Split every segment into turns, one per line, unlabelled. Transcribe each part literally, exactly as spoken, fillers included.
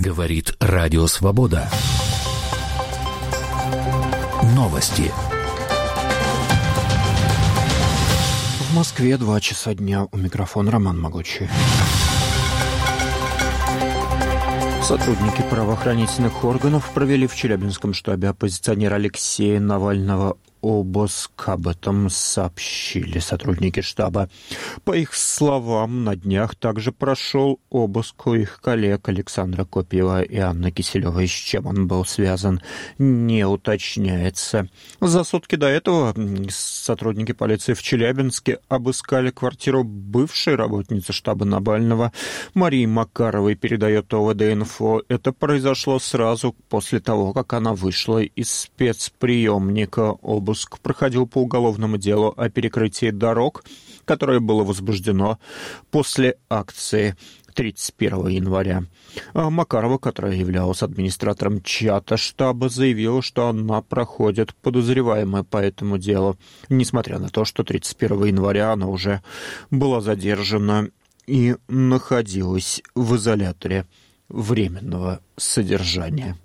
Говорит Радио Свобода. Новости.
В Москве два часа дня. У микрофона Роман Могучий. Сотрудники правоохранительных органов провели в Челябинском штабе оппозиционера Алексея Навального обыск. Об этом сообщили сотрудники штаба. По их словам, на днях также прошел обыск у их коллег Александра Копьева и Анны Киселевой. С чем он был связан, не уточняется. За сутки до этого сотрудники полиции в Челябинске обыскали квартиру бывшей работницы штаба Навального Марии Макаровой, передает ОВД-инфо. Это произошло сразу после того, как она вышла из спецприемника. Обыск проходил по уголовному делу о перекрытии дорог, которое было возбуждено после акции тридцать первого января. А Макарова, которая являлась администратором чата штаба, заявила, что она проходит подозреваемой по этому делу, несмотря на то, что тридцать первого января она уже была задержана и находилась в изоляторе временного содержания.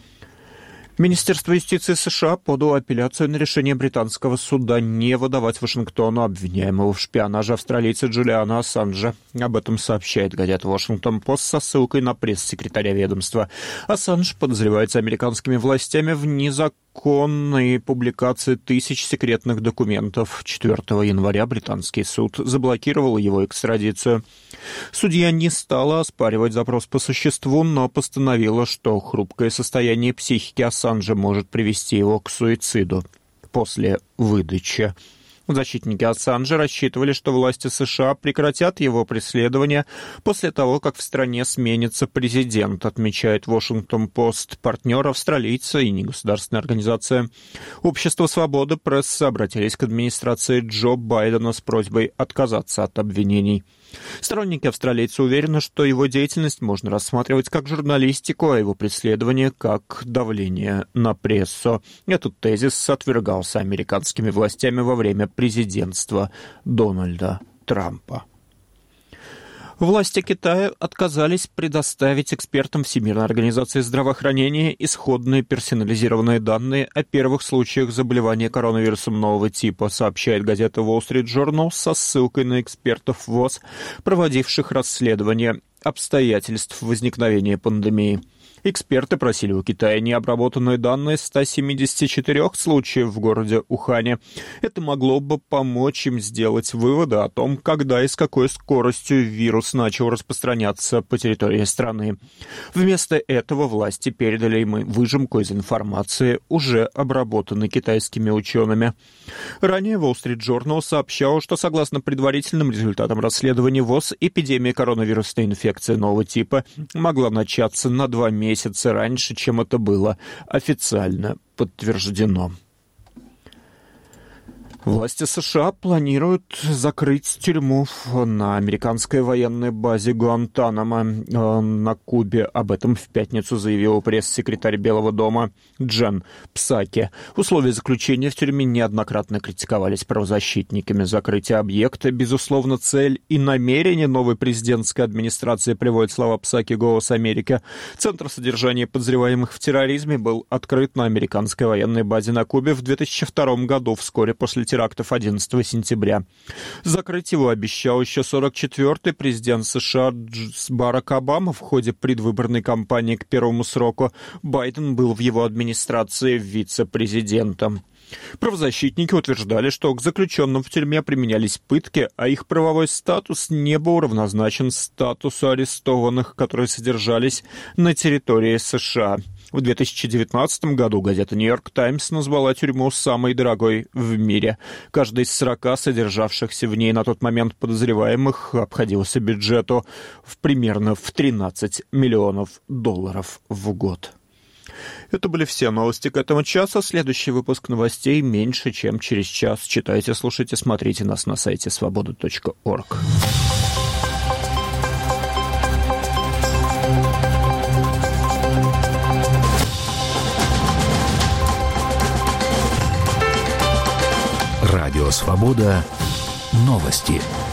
Министерство юстиции США подало апелляцию на решение британского суда не выдавать Вашингтону обвиняемого в шпионаже австралийца Джулиана Ассанжа. Об этом сообщает газета «Вашингтон-Пост» со ссылкой на пресс-секретаря ведомства. Ассанж подозревается американскими властями в незаконной публикации тысяч секретных документов. четвёртого января британский суд заблокировал его экстрадицию. Судья не стала оспаривать запрос по существу, но постановила, что хрупкое состояние психики Ассанжа Ассанжа может привести его к суициду после выдачи. Защитники Ассанжа рассчитывали, что власти США прекратят его преследование после того, как в стране сменится президент, отмечает Вашингтон-Пост. Партнер австралийца и негосударственная организация Общество свободы прессы обратились к администрации Джо Байдена с просьбой отказаться от обвинений. Сторонники австралийца уверены, что его деятельность можно рассматривать как журналистику, а его преследование как давление на прессу. Этот тезис отвергался американскими властями во время президентства Дональда Трампа. Власти Китая отказались предоставить экспертам Всемирной организации здравоохранения исходные персонализированные данные о первых случаях заболевания коронавирусом нового типа, сообщает газета Wall Street Journal со ссылкой на экспертов ВОЗ, проводивших расследование обстоятельств возникновения пандемии. Эксперты просили у Китая необработанные данные ста семидесяти четырёх случаев в городе Ухане. Это могло бы помочь им сделать выводы о том, когда и с какой скоростью вирус начал распространяться по территории страны. Вместо этого власти передали им выжимку из информации, уже обработанной китайскими учеными. Ранее Wall Street Journal сообщал, что согласно предварительным результатам расследования ВОЗ, эпидемия коронавирусной инфекции нового типа могла начаться на два месяца месяца раньше, чем это было официально подтверждено. Власти США планируют закрыть тюрьму на американской военной базе Гуантанамо на Кубе. Об этом в пятницу заявил пресс-секретарь Белого дома Джен Псаки. Условия заключения в тюрьме неоднократно критиковались правозащитниками. Закрытие объекта, безусловно, цель и намерение новой президентской администрации, приводит слова Псаки «Голос Америки». Центр содержания подозреваемых в терроризме был открыт на американской военной базе на Кубе в две тысячи втором году, вскоре после теракта. терактов одиннадцатого сентября. Закрыть его обещал еще сорок четвёртый президент США Барак Обама в ходе предвыборной кампании к первому сроку. Байден был в его администрации вице-президентом. Правозащитники утверждали, что к заключенным в тюрьме применялись пытки, а их правовой статус не был равнозначен статусу арестованных, которые содержались на территории США. В две тысячи девятнадцатом году газета «Нью-Йорк Таймс» назвала тюрьму самой дорогой в мире. Каждый из сорока содержавшихся в ней на тот момент подозреваемых обходился бюджету в примерно в тринадцать миллионов долларов в год. Это были все новости к этому часу. Следующий выпуск новостей меньше, чем через час. Читайте, слушайте, смотрите нас на сайте свобода точка орг.
Радио «Свобода». Новости.